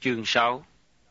Chương 6.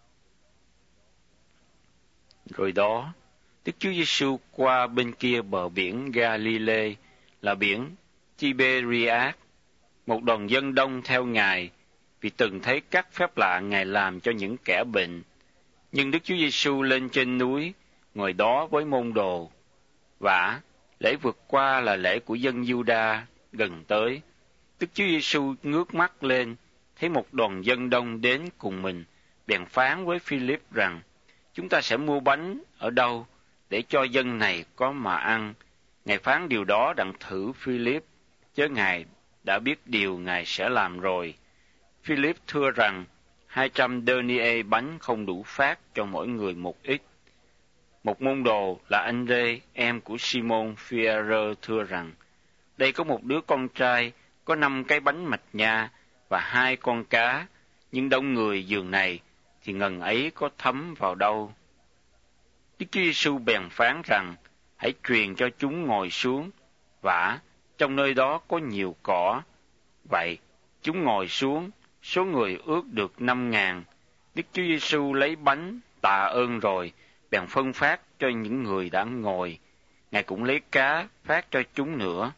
Rồi đó, Đức Chúa Giêsu qua bên kia bờ biển Galilee là biển Tiberias. Một đoàn dân đông theo Ngài vì từng thấy các phép lạ Ngài làm cho những kẻ bệnh. Nhưng Đức Chúa Giêsu lên trên núi, ngồi đó với môn đồ. Vả, lễ vượt qua là lễ của dân Giu-đa gần tới. Đức Chúa Giêsu ngước mắt lên, thấy một đoàn dân đông đến cùng mình, bèn phán với Philip rằng: chúng ta sẽ mua bánh ở đâu để cho dân này có mà ăn? Ngài phán điều đó đặng thử Philip, chớ Ngài đã biết điều Ngài sẽ làm rồi. Philip thưa rằng 200 denier bánh không đủ phát cho mỗi người một ít. Một môn đồ là Anh-rê, em của Simon Phi-e-rơ thưa rằng: đây có một đứa con trai có 5 cái bánh mạch nha và 2 con cá, nhưng đông người giường này thì ngần ấy có thấm vào đâu? Đức Chúa Giêsu bèn phán rằng: hãy truyền cho chúng ngồi xuống. Vả, trong nơi đó có nhiều cỏ. Vậy chúng ngồi xuống, số người ước được 5.000. Đức Chúa Giêsu lấy bánh tạ ơn rồi, bèn phân phát cho những người đã ngồi. Ngài cũng lấy cá phát cho chúng nữa.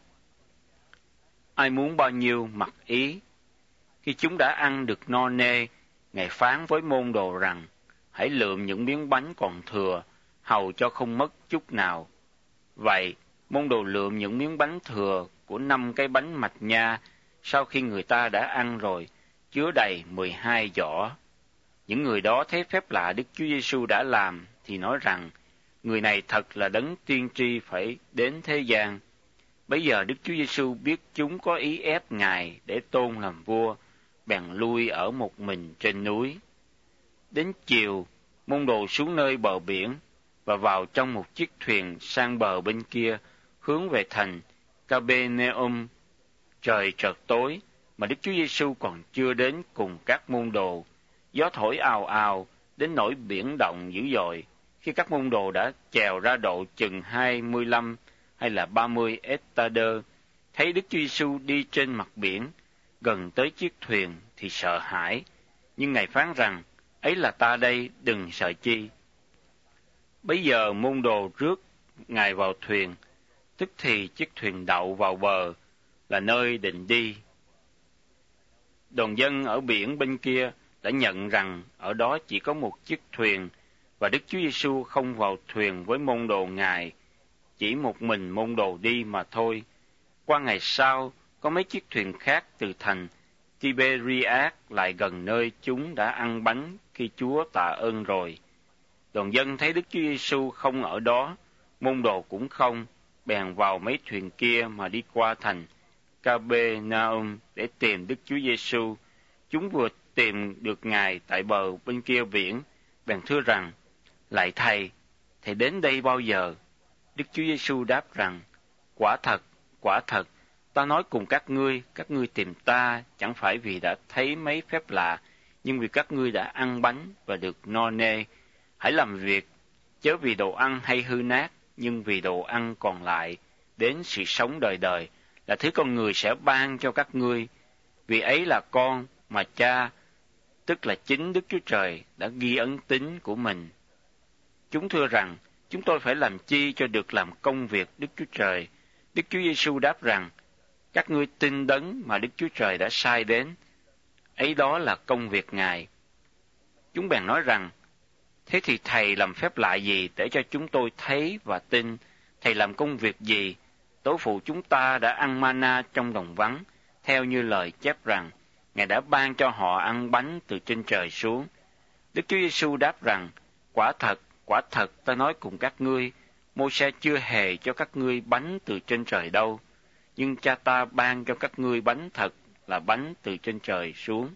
Ai muốn bao nhiêu mặc ý. Khi chúng đã ăn được no nê, Ngài phán với môn đồ rằng: hãy lượm những miếng bánh còn thừa, hầu cho không mất chút nào. Vậy, môn đồ lượm những miếng bánh thừa của 5 cái bánh mạch nha, sau khi người ta đã ăn rồi, chứa đầy 12 giỏ. Những người đó thấy phép lạ Đức Chúa Giêsu đã làm, thì nói rằng: người này thật là đấng tiên tri phải đến thế gian. Bấy giờ Đức Chúa Giêsu biết chúng có ý ép Ngài để tôn làm vua, bèn lui ở một mình trên núi. Đến chiều, môn đồ xuống nơi bờ biển và vào trong một chiếc thuyền sang bờ bên kia, hướng về thành Capernaum. Trời chợt tối, mà Đức Chúa Giêsu còn chưa đến cùng các môn đồ. Gió thổi ào ào, đến nỗi biển động dữ dội. Khi các môn đồ đã chèo ra độ chừng 25 hay là 30 estader, thấy Đức Chúa Giêsu đi trên mặt biển, gần tới chiếc thuyền thì sợ hãi. Nhưng Ngài phán rằng: ấy là ta đây, đừng sợ chi. Bấy giờ môn đồ rước Ngài vào thuyền, tức thì chiếc thuyền đậu vào bờ, là nơi định đi. Đoàn dân ở biển bên kia đã nhận rằng ở đó chỉ có một chiếc thuyền, và Đức Chúa Giêsu không vào thuyền với môn đồ Ngài, chỉ một mình môn đồ đi mà thôi. Qua ngày sau, có mấy chiếc thuyền khác từ thành Tiberias lại gần nơi chúng đã ăn bánh khi Chúa tạ ơn rồi. Đoàn dân thấy Đức Chúa Giêsu không ở đó, môn đồ cũng không, bèn vào mấy thuyền kia mà đi qua thành Capernaum để tìm Đức Chúa Giêsu. Chúng vừa tìm được Ngài tại bờ bên kia biển, bèn thưa rằng: lạy Thầy, Thầy đến đây bao giờ? Đức Chúa Giêsu đáp rằng: quả thật, ta nói cùng các ngươi tìm ta chẳng phải vì đã thấy mấy phép lạ, nhưng vì các ngươi đã ăn bánh và được no nê. Hãy làm việc, chớ vì đồ ăn hay hư nát, nhưng vì đồ ăn còn lại, đến sự sống đời đời, là thứ con người sẽ ban cho các ngươi. Vì ấy là con mà Cha, tức là chính Đức Chúa Trời, đã ghi ấn tín của mình. Chúng thưa rằng: chúng tôi phải làm chi cho được làm công việc Đức Chúa Trời? Đức Chúa Giêsu đáp rằng: các ngươi tin đấng mà Đức Chúa Trời đã sai đến, ấy đó là công việc Ngài. Chúng bèn nói rằng: thế thì Thầy làm phép lạ gì để cho chúng tôi thấy và tin? Thầy làm công việc gì? Tổ phụ chúng ta đã ăn mana trong đồng vắng, theo như lời chép rằng Ngài đã ban cho họ ăn bánh từ trên trời xuống. Đức Chúa Giêsu đáp rằng: quả thật ta nói cùng các ngươi, Mô-se chưa hề cho các ngươi bánh từ trên trời đâu, nhưng Cha ta ban cho các ngươi bánh thật, là bánh từ trên trời xuống.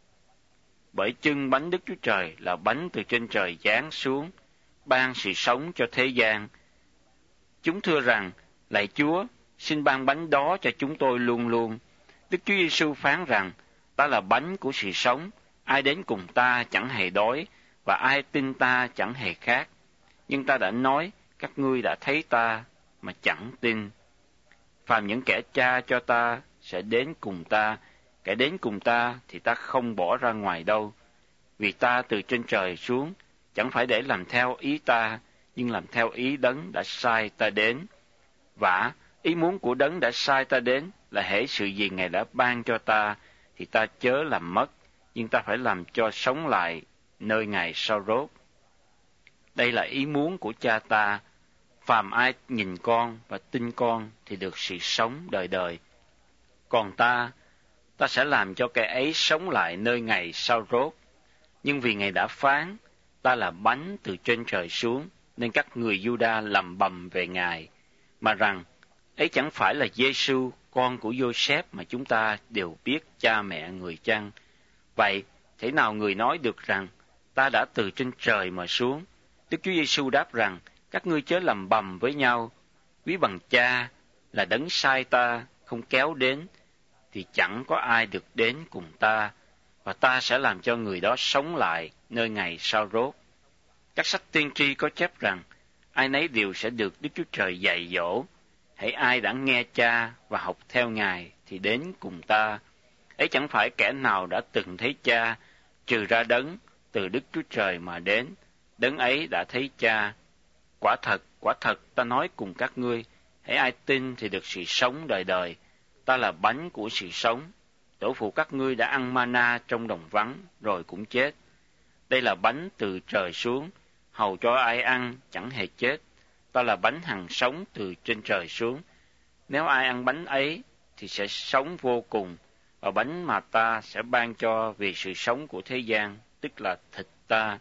Bởi chưng bánh Đức Chúa Trời là bánh từ trên trời giáng xuống, ban sự sống cho thế gian. Chúng thưa rằng: lạy Chúa, xin ban bánh đó cho chúng tôi luôn luôn. Đức Chúa Giêsu phán rằng: ta là bánh của sự sống, ai đến cùng ta chẳng hề đói, và ai tin ta chẳng hề khát. Nhưng ta đã nói, các ngươi đã thấy ta mà chẳng tin. Phàm những kẻ Cha cho ta sẽ đến cùng ta, kẻ đến cùng ta thì ta không bỏ ra ngoài đâu. Vì ta từ trên trời xuống, chẳng phải để làm theo ý ta, nhưng làm theo ý Đấng đã sai ta đến. Vả, ý muốn của Đấng đã sai ta đến là hễ sự gì Ngài đã ban cho ta, thì ta chớ làm mất, nhưng ta phải làm cho sống lại nơi Ngài sau rốt. Đây là ý muốn của Cha ta, phàm ai nhìn con và tin con thì được sự sống đời đời. Còn ta sẽ làm cho kẻ ấy sống lại nơi Ngày sau rốt. Nhưng vì Ngài đã phán, ta là bánh từ trên trời xuống, nên các người Giu-đa lầm bầm về Ngài, mà rằng, ấy chẳng phải là Giê-xu, con của Giô-sép mà chúng ta đều biết cha mẹ người chăng? Vậy, thế nào người nói được rằng, ta đã từ trên trời mà xuống? Đức Chúa Giê-xu đáp rằng, các ngươi chớ lầm bầm với nhau, ví bằng cha là Đấng sai ta không kéo đến, thì chẳng có ai được đến cùng ta, và ta sẽ làm cho người đó sống lại nơi Ngày sau rốt. Các sách tiên tri có chép rằng, ai nấy đều sẽ được Đức Chúa Trời dạy dỗ. Hãy ai đã nghe cha và học theo Ngài thì đến cùng ta. Ấy chẳng phải kẻ nào đã từng thấy cha, trừ ra Đấng từ Đức Chúa Trời mà đến, Đấng ấy đã thấy cha. Quả thật ta nói cùng các ngươi, hãy ai tin thì được sự sống đời đời. Ta là bánh của sự sống. Tổ phụ các ngươi đã ăn mana trong đồng vắng, rồi cũng chết. Đây là bánh từ trời xuống, hầu cho ai ăn chẳng hề chết. Ta là bánh hằng sống từ trên trời xuống. Nếu ai ăn bánh ấy thì sẽ sống vô cùng, và bánh mà ta sẽ ban cho vì sự sống của thế gian, tức là thịt ta.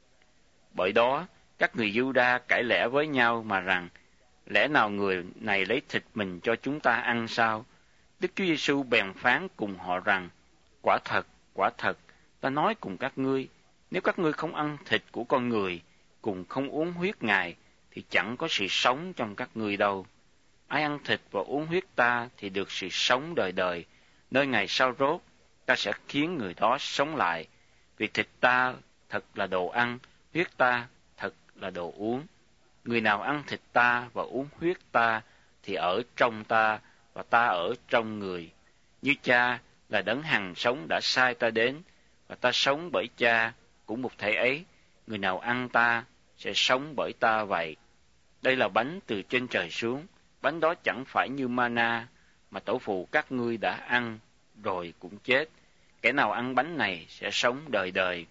Bởi đó, các người Giu-đa cãi lẽ với nhau mà rằng, lẽ nào người này lấy thịt mình cho chúng ta ăn sao? Đức Chúa Giê-xu bèn phán cùng họ rằng, quả thật, ta nói cùng các ngươi, nếu các ngươi không ăn thịt của con người, cùng không uống huyết Ngài, thì chẳng có sự sống trong các ngươi đâu. Ai ăn thịt và uống huyết ta thì được sự sống đời đời, nơi Ngày sau rốt, ta sẽ khiến người đó sống lại, vì thịt ta thật là đồ ăn, huyết ta thật là đồ uống. Người nào ăn thịt ta và uống huyết ta thì ở trong ta và ta ở trong người. Như cha là Đấng hằng sống đã sai ta đến, và ta sống bởi cha, cũng một thể ấy, người nào ăn ta sẽ sống bởi ta vậy. Đây là bánh từ trên trời xuống, bánh đó chẳng phải như mana mà tổ phụ các ngươi đã ăn rồi cũng chết. Kẻ nào ăn bánh này sẽ sống đời đời.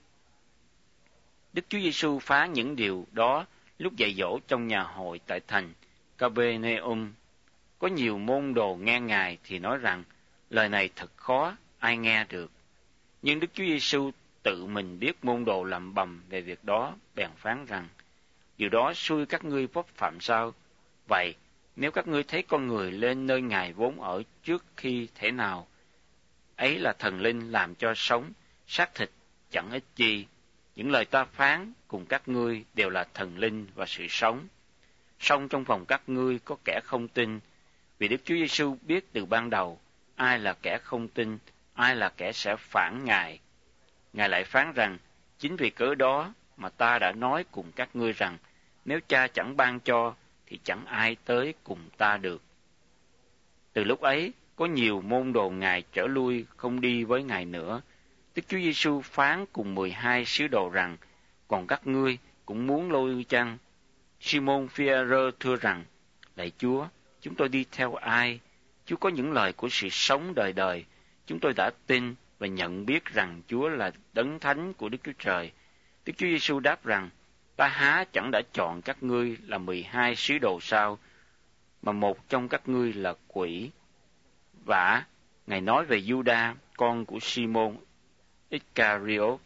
Đức Chúa Giêsu phán những điều đó lúc dạy dỗ trong nhà hội tại thành Capernaum. Có nhiều môn đồ nghe Ngài thì nói rằng, lời này thật khó, ai nghe được. Nhưng Đức Chúa Giêsu tự mình biết môn đồ lẩm bẩm về việc đó, bèn phán rằng, điều đó xui các ngươi vấp phạm sao? Vậy, nếu các ngươi thấy con người lên nơi Ngài vốn ở trước khi thể nào, ấy là thần linh làm cho sống, xác thịt chẳng ích chi. Những lời ta phán cùng các ngươi đều là thần linh và sự sống. Song trong vòng các ngươi có kẻ không tin, vì Đức Chúa Giêsu biết từ ban đầu ai là kẻ không tin, ai là kẻ sẽ phản Ngài. Ngài lại phán rằng, chính vì cớ đó mà ta đã nói cùng các ngươi rằng, nếu cha chẳng ban cho, thì chẳng ai tới cùng ta được. Từ lúc ấy, có nhiều môn đồ Ngài trở lui không đi với Ngài nữa. Đức Chúa Giêsu phán cùng 12 sứ đồ rằng, còn các ngươi cũng muốn lui chăng? Simon Phi-e-rơ thưa rằng, lạy Chúa, chúng tôi đi theo ai? Chúa có những lời của sự sống đời đời. Chúng tôi đã tin và nhận biết rằng Chúa là Đấng Thánh của Đức Chúa Trời. Đức Chúa Giêsu đáp rằng, ta há chẳng đã chọn các ngươi là 12 sứ đồ sao, mà một trong các ngươi là quỷ. Vả, Ngài nói về Giu-đa, con của Simon Iscariot,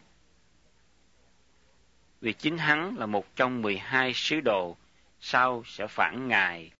vì chính hắn là một trong 12 sứ đồ, sau sẽ phản Ngài.